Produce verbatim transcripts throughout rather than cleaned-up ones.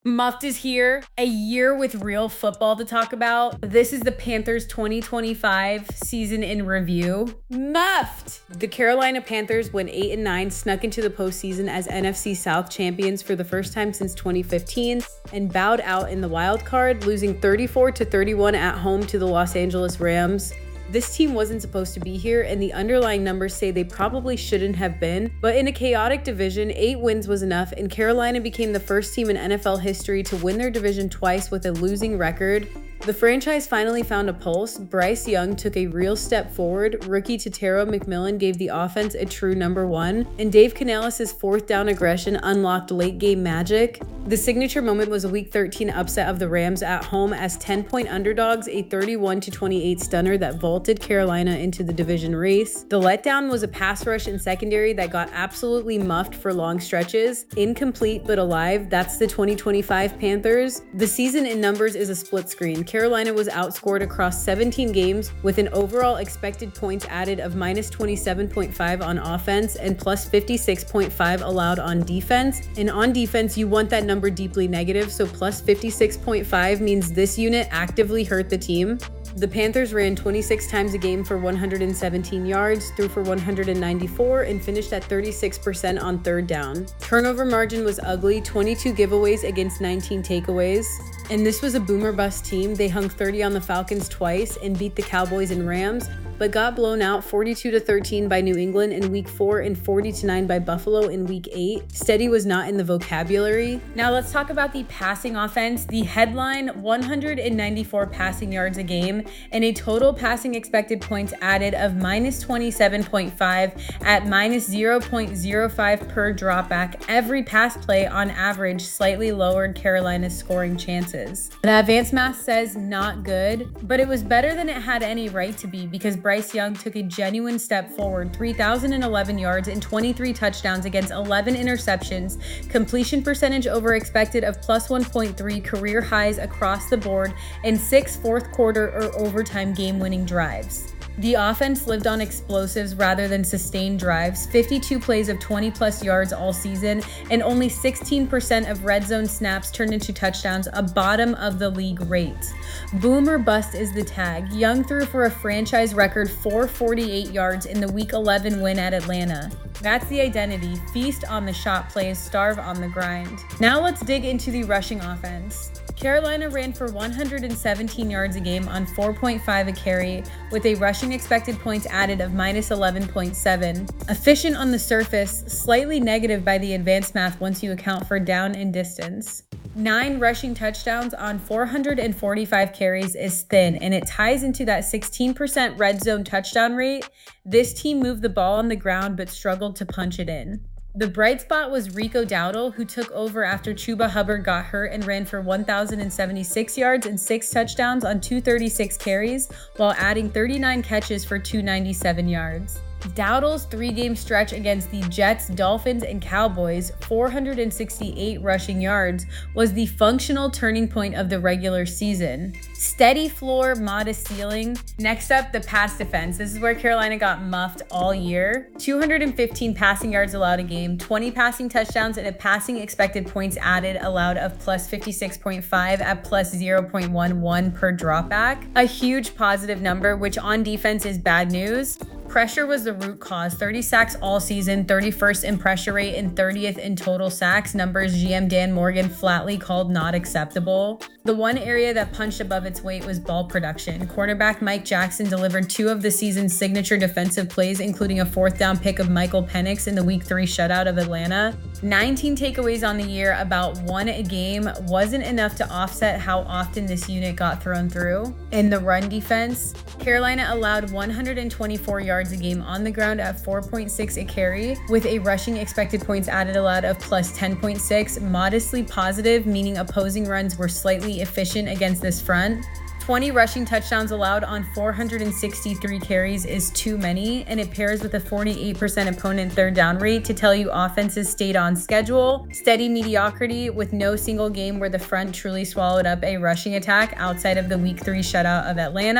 Muffed is here, a year with real football to talk about. This is the Panthers twenty twenty-five season in review. Muffed! The Carolina Panthers went eight and nine, snuck into the postseason as N F C South champions for the first time since twenty fifteen, and bowed out in the wild card, losing thirty-four to thirty-one at home to the Los Angeles Rams. This team wasn't supposed to be here, and the underlying numbers say they probably shouldn't have been. But in a chaotic division, eight wins was enough, and Carolina became the first team in N F L history to win their division twice with a losing record. The franchise finally found a pulse. Bryce Young took a real step forward. Rookie Tetairoa McMillan gave the offense a true number one, and Dave Canales' fourth down aggression unlocked late game magic. The signature moment was a Week thirteen upset of the Rams at home as ten-point underdogs, a thirty-one to twenty-eight stunner that vaulted Carolina into the division race. The letdown was a pass rush and secondary that got absolutely muffed for long stretches. Incomplete but alive, that's the twenty twenty-five Panthers. The season in numbers is a split screen. Carolina was outscored across seventeen games with an overall expected points added of minus twenty-seven point five on offense and plus fifty-six point five allowed on defense. And on defense, you want that number deeply negative, so plus fifty-six point five means this unit actively hurt the team. The Panthers ran twenty-six times a game for one hundred seventeen yards, threw for one hundred ninety-four, and finished at thirty-six percent on third down. Turnover margin was ugly, twenty-two giveaways against nineteen takeaways. And this was a boomer bust team. They hung thirty on the Falcons twice and beat the Cowboys and Rams, but got blown out forty-two to thirteen by New England in week four and forty to nine by Buffalo in week eight. Steady was not in the vocabulary. Now let's talk about the passing offense. The headline, one hundred ninety-four passing yards a game and a total passing expected points added of minus twenty-seven point five at minus zero point zero five per dropback. Every pass play on average slightly lowered Carolina's scoring chances. The advanced math says not good, but it was better than it had any right to be because Bryce Young took a genuine step forward, three thousand eleven yards and twenty-three touchdowns against eleven interceptions, completion percentage over expected of plus one point three, career highs across the board, and six fourth quarter or overtime game-winning drives. The offense lived on explosives rather than sustained drives, fifty-two plays of twenty plus yards all season, and only sixteen percent of red zone snaps turned into touchdowns, a bottom of the league rate. Boom or bust is the tag. Young threw for a franchise record four hundred forty-eight yards in the week eleven win at Atlanta. That's the identity. Feast on the shot plays, starve on the grind. Now let's dig into the rushing offense. Carolina ran for one hundred seventeen yards a game on four point five a carry with a rushing expected points added of minus eleven point seven. Efficient on the surface, slightly negative by the advanced math once you account for down and distance. Nine rushing touchdowns on four hundred forty-five carries is thin, and it ties into that sixteen percent red zone touchdown rate. This team moved the ball on the ground but struggled to punch it in. The bright spot was Rico Dowdle, who took over after Chuba Hubbard got hurt and ran for one thousand seventy-six yards and six touchdowns on two hundred thirty-six carries, while adding thirty-nine catches for two hundred ninety-seven yards. Dowdle's three-game stretch against the Jets, Dolphins, and Cowboys, four hundred sixty-eight rushing yards, was the functional turning point of the regular season. Steady floor, modest ceiling. Next up, the pass defense. This is where Carolina got muffed all year. two hundred fifteen passing yards allowed a game, twenty passing touchdowns, and a passing expected points added allowed of plus fifty-six point five at plus zero point one one per dropback. A huge positive number, which on defense is bad news. Pressure was the root cause. thirty sacks all season, thirty-first in pressure rate, and thirtieth in total sacks. Numbers G M Dan Morgan flatly called not acceptable. The one area that punched above its weight was ball production. Quarterback Mike Jackson delivered two of the season's signature defensive plays, including a fourth down pick of Michael Penix in the week three shutout of Atlanta. nineteen takeaways on the year, about one a game, wasn't enough to offset how often this unit got thrown through. In the run defense, Carolina allowed one hundred twenty-four yards a game on the ground at four point six a carry, with a rushing expected points added allowed of plus ten point six, modestly positive, meaning opposing runs were slightly efficient against this front. twenty rushing touchdowns allowed on four hundred sixty-three carries is too many, and it pairs with a forty-eight percent opponent third down rate to tell you offenses stayed on schedule. Steady mediocrity with no single game where the front truly swallowed up a rushing attack outside of the week three shutout of Atlanta.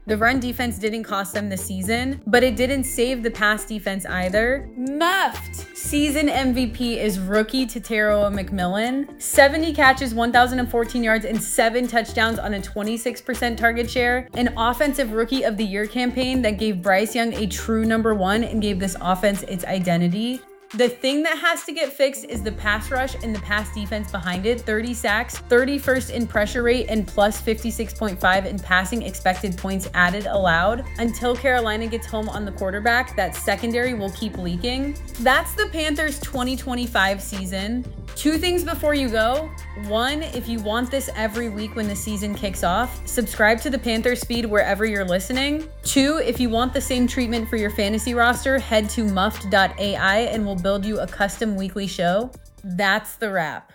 The run defense didn't cost them the season, but it didn't save the pass defense either. Muffed. Season M V P is rookie Tetairoa McMillan. seventy catches, one thousand fourteen yards, and seven touchdowns on a twenty-six percent target share. An offensive rookie of the year campaign that gave Bryce Young a true number one and gave this offense its identity. The thing that has to get fixed is the pass rush and the pass defense behind it. thirty sacks, thirty-first in pressure rate, and plus fifty-six point five in passing expected points added allowed. Until Carolina gets home on the quarterback, that secondary will keep leaking. That's the Panthers twenty twenty-five season. Two things before you go. One, if you want this every week when the season kicks off, subscribe to the Panthers feed wherever you're listening. Two, if you want the same treatment for your fantasy roster, head to muffed dot A I and we'll build you a custom weekly show. That's the wrap.